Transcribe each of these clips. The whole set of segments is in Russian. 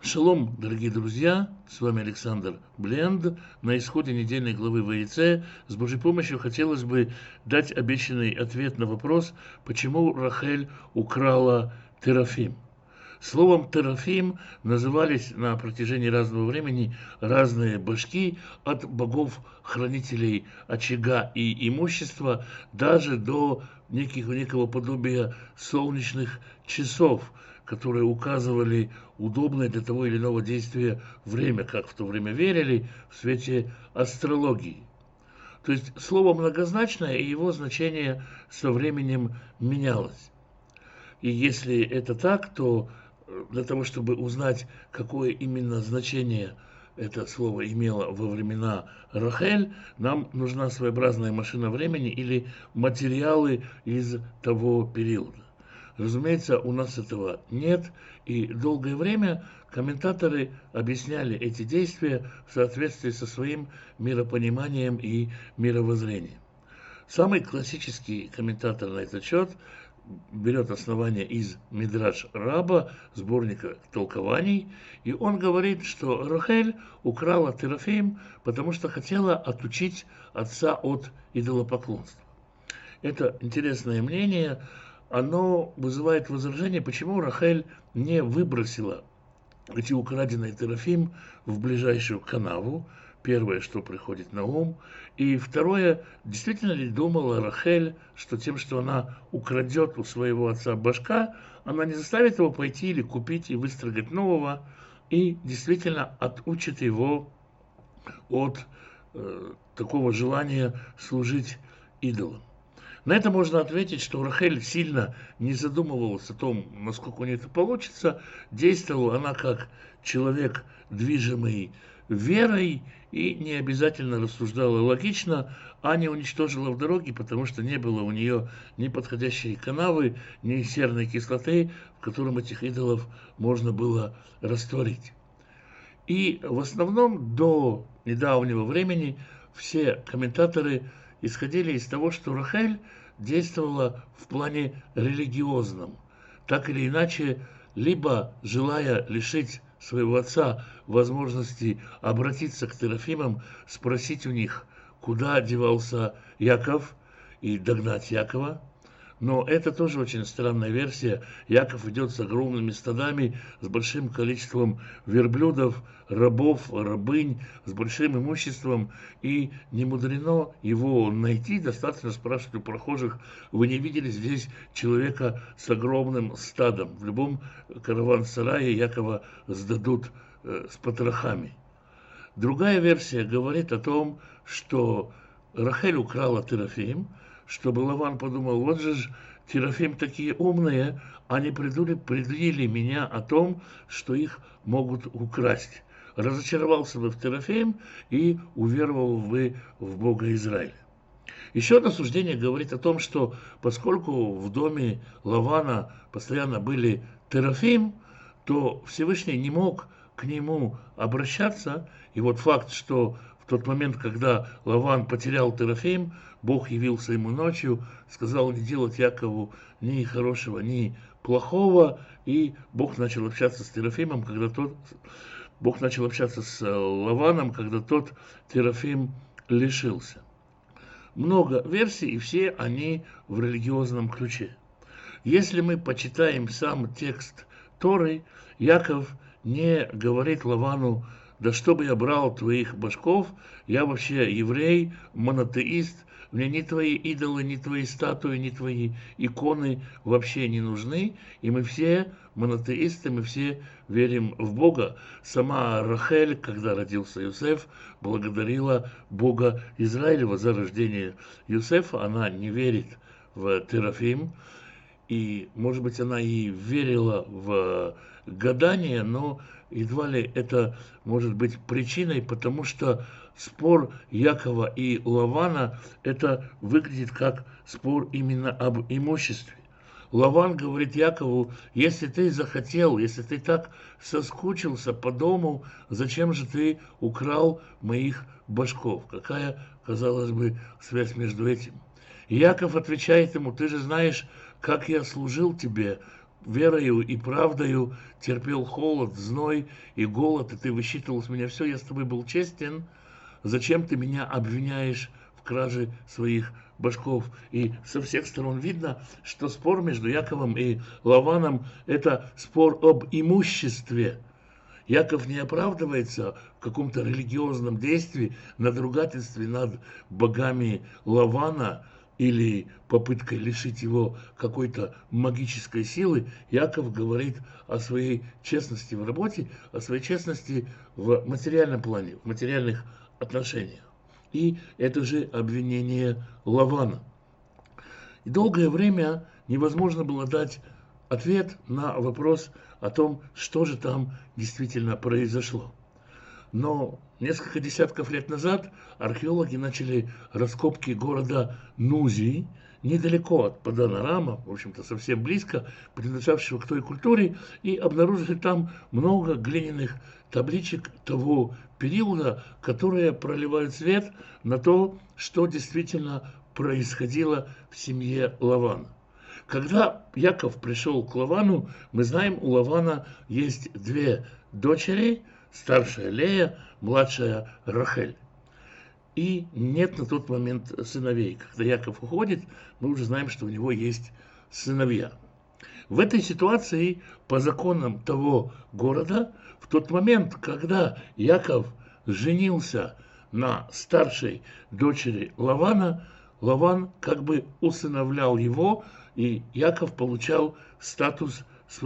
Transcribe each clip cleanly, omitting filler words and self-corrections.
Шалом, дорогие друзья, с вами Александр Бленд. На исходе недельной главы ВАЕЦЕ с Божьей помощью хотелось бы дать обещанный ответ на вопрос, почему Рахель украла Терафим. Словом Терафим назывались на протяжении разного времени разные башки от богов-хранителей очага и имущества, даже до некого подобия солнечных часов, которые указывали удобное для того или иного действия время, как в то время верили в свете астрологии. То есть слово многозначное, и его значение со временем менялось. И если это так, то для того, чтобы узнать, какое именно значение это слово имело во времена Рахель, нам нужна своеобразная машина времени или материалы из того периода. Разумеется, у нас этого нет, и долгое время комментаторы объясняли эти действия в соответствии со своим миропониманием и мировоззрением. Самый классический комментатор на этот счет берет основание из Мидраш Раба, сборника толкований, и он говорит, что Рахель украла Терафим, потому что хотела отучить отца от идолопоклонства. Это интересное мнение, оно вызывает возражение, почему Рахель не выбросила эти украденные Терафим в ближайшую канаву. Первое, что приходит на ум. И второе, действительно ли думала Рахель, что тем, что она украдет у своего отца башка, она не заставит его пойти или купить и выстрогать нового, и действительно отучит его от такого желания служить идолам. На это можно ответить, что Рахель сильно не задумывалась о том, насколько у нее это получится. Действовала она как человек, движимый верой, и не обязательно рассуждала логично, а не уничтожила в дороге, потому что не было у нее ни подходящей канавы, ни серной кислоты, в котором этих идолов можно было растворить. И в основном до недавнего времени все комментаторы исходили из того, что Рахель действовала в плане религиозном, так или иначе, либо желая лишить своего отца возможности обратиться к Терафимам, спросить у них, куда девался Яков, и догнать Якова. Но это тоже очень странная версия. Яков идет с огромными стадами, с большим количеством верблюдов, рабов, рабынь, с большим имуществом. И не мудрено его найти. Достаточно спрашивать у прохожих, вы не видели здесь человека с огромным стадом. В любом караван-сарае Якова сдадут с потрохами. Другая версия говорит о том, что Рахель украла Терафим, чтобы Лаван подумал, вот же Терафим такие умные, они предупредили меня о том, что их могут украсть. Разочаровался бы в Терафим и уверовал бы в Бога Израиля. Еще одно суждение говорит о том, что поскольку в доме Лавана постоянно были Терафим, то Всевышний не мог к нему обращаться. И вот факт, что в тот момент, когда Лаван потерял Терафим, Бог явился ему ночью, сказал не делать Якову ни хорошего, ни плохого, и Бог начал общаться с Терафимом, Бог начал общаться с Лаваном, когда тот Терафим лишился. Много версий, и все они в религиозном ключе. Если мы почитаем сам текст Торы, Яков не говорит Лавану, да чтобы я брал твоих башков, я вообще еврей, монотеист, мне ни твои идолы, ни твои статуи, ни твои иконы вообще не нужны, и мы все монотеисты, мы все верим в Бога. Сама Рахель, когда родился Юсеф, благодарила Бога Израилева за рождение Юсефа, она не верит в Терафим, и, может быть, она и верила в гадание, но едва ли это может быть причиной, потому что спор Якова и Лавана, это выглядит как спор именно об имуществе. Лаван говорит Якову, если ты захотел, если ты так соскучился по дому, зачем же ты украл моих башков? Какая, казалось бы, связь между этим? И Яков отвечает ему, ты же знаешь, как я служил тебе, верою и правдою терпел холод, зной и голод, и ты высчитывал с меня все, я с тобой был честен, зачем ты меня обвиняешь в краже своих башков? И со всех сторон видно, что спор между Яковом и Лаваном – это спор об имуществе. Яков не оправдывается в каком-то религиозном действии, надругательстве над богами Лавана или попыткой лишить его какой-то магической силы. Яков говорит о своей честности в работе, о своей честности в материальном плане, в материальных отношениях. И это же обвинение Лавана. И долгое время невозможно было дать ответ на вопрос о том, что же там действительно произошло. Но несколько десятков лет назад археологи начали раскопки города Нузи, недалеко от Падан-Арама, в общем-то совсем близко, принадлежавшего к той культуре, и обнаружили там много глиняных табличек того периода, которые проливают свет на то, что действительно происходило в семье Лавана. Когда Яков пришел к Лавану, мы знаем, у Лавана есть две дочери, старшая Лея, младшая Рахель. И нет на тот момент сыновей. Когда Яков уходит, мы уже знаем, что у него есть сыновья. В этой ситуации, по законам того города, в тот момент, когда Яков женился на старшей дочери Лавана, Лаван как бы усыновлял его, и Яков получал статус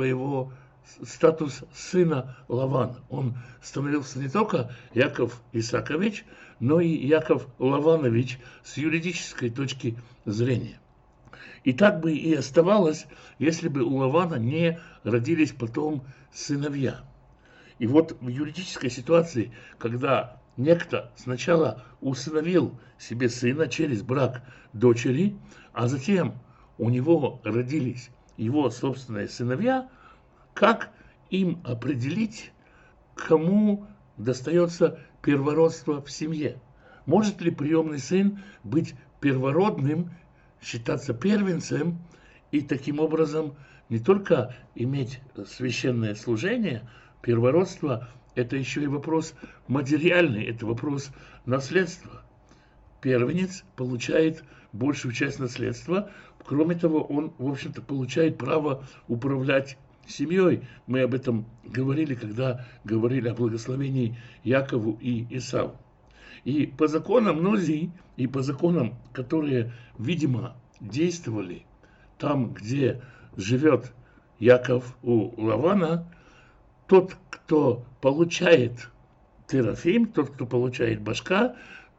сына Лавана. Он становился не только Яков Исакович, но и Яков Лаванович с юридической точки зрения. И так бы и оставалось, если бы у Лавана не родились потом сыновья. И вот в юридической ситуации, когда некто сначала усыновил себе сына через брак дочери, а затем у него родились его собственные сыновья, как им определить, кому достается первородство в семье? Может ли приемный сын быть первородным, считаться первенцем и таким образом не только иметь священное служение? Первородство – это еще и вопрос материальный, это вопрос наследства. Первенец получает большую часть наследства. Кроме того, он, в общем-то, получает право управлять семьей. Мы об этом говорили, когда говорили о благословении Якову и Исаву. И по законам Нозии, и по законам, которые, видимо, действовали там, где живет Яков у Лавана, тот, кто получает терафим, тот, кто получает бушка,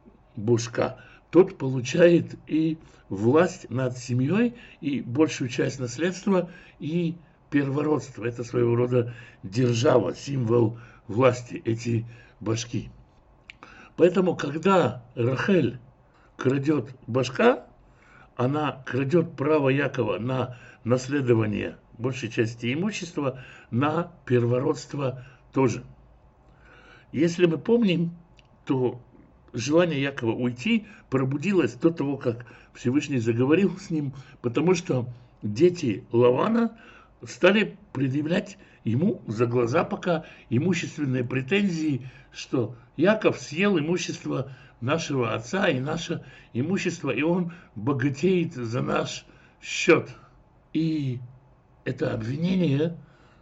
тот получает и власть над семьей, и большую часть наследства, и первородство. Это своего рода держава, символ власти, эти башки. Поэтому, когда Рахель крадет башка, она крадет право Якова на наследование большей части имущества, на первородство тоже. Если мы помним, то желание Якова уйти пробудилось до того, как Всевышний заговорил с ним, потому что дети Лавана стали предъявлять ему за глаза пока имущественные претензии, что Яков съел имущество нашего отца и наше имущество, и он богатеет за наш счет. И это обвинение,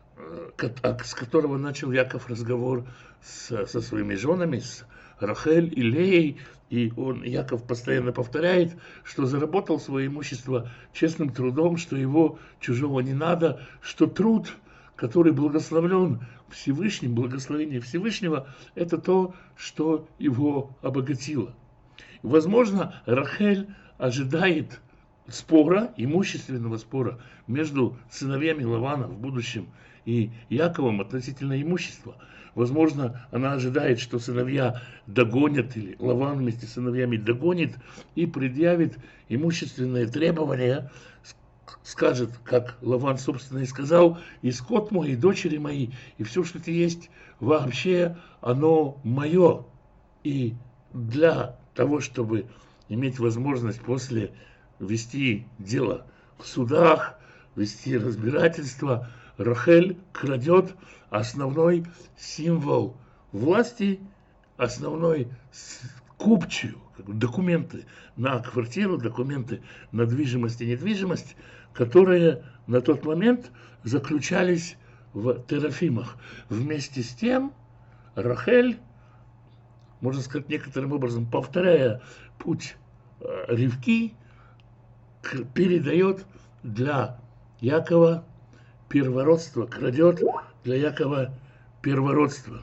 с которого начал Яков разговор со своими женами, с Рахель и Леей, и Яков постоянно повторяет, что заработал свое имущество честным трудом, что его чужого не надо, что труд, который благословлен Всевышним, благословение Всевышнего, это то, что его обогатило. Возможно, Рахель ожидает спора, имущественного спора между сыновьями Лавана в будущем и Яковом относительно имущества. Возможно, она ожидает, что сыновья догонят, или Лаван вместе с сыновьями догонит и предъявит имущественные требования, скажет, как Лаван, собственно, и сказал: и скот мой, и дочери мои, и все, что ты есть, вообще оно мое. И для того, чтобы иметь возможность после вести дело в судах, вести разбирательство. Рахель крадет основной символ власти, основной купчую, документы на квартиру, документы на движимость и недвижимость, которые на тот момент заключались в терафимах. Вместе с тем Рахель, можно сказать, некоторым образом повторяя путь Ривки, передает для Якова первородство, крадет для Якова первородство.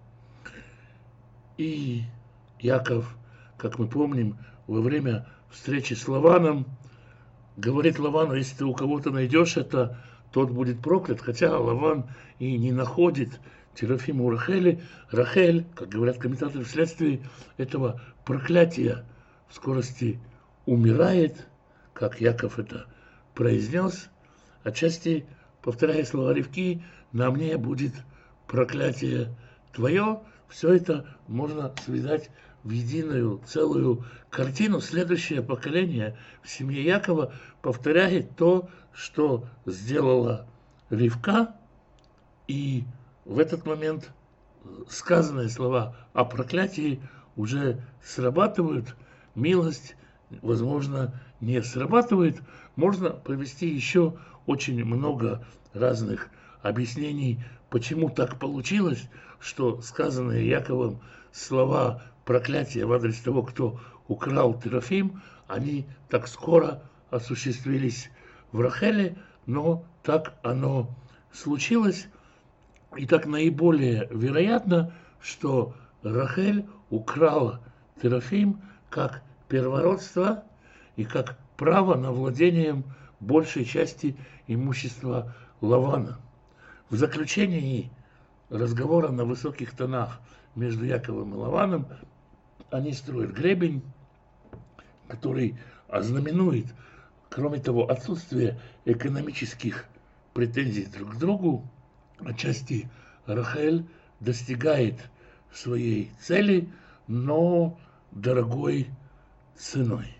И Яков, как мы помним, во время встречи с Лаваном, говорит Лавану: если ты у кого-то найдешь это, тот будет проклят. Хотя Лаван и не находит терафима у Рахели. Рахель, как говорят комментаторы, вследствие этого проклятия в скорости умирает, как Яков это произнес, отчасти повторяя слова Ривки: на мне будет проклятие твое. Все это можно связать в единую целую картину. Следующее поколение в семье Якова повторяет то, что сделала Ривка, и в этот момент сказанные слова о проклятии уже срабатывают. Милость, возможно, не срабатывает. Можно привести еще очень много разных объяснений, почему так получилось, что сказанные Яковом слова проклятия в адрес того, кто украл терафим, они так скоро осуществились в Рахеле, но так оно случилось. И так наиболее вероятно, что Рахель украла терафим как первородство и как право на владением большей части имущества Лавана. В заключении разговора на высоких тонах между Яковом и Лаваном они строят гребень, который ознаменует, кроме того, отсутствие экономических претензий друг к другу. Отчасти Рахель достигает своей цели, но дорогой ценой.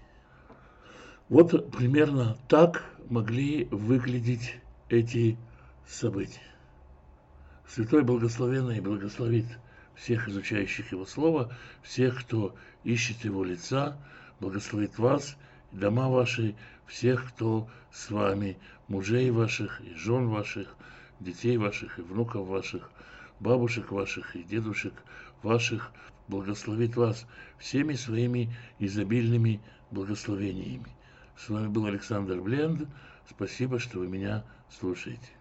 Вот примерно так могли выглядеть эти события. Святой Благословенный благословит всех изучающих Его Слово, всех, кто ищет Его лица, благословит вас, дома ваши, всех, кто с вами, мужей ваших и жен ваших, детей ваших и внуков ваших, бабушек ваших и дедушек ваших, благословит вас всеми своими изобильными благословениями. С вами был Александр Бленд. Спасибо, что вы меня слушаете.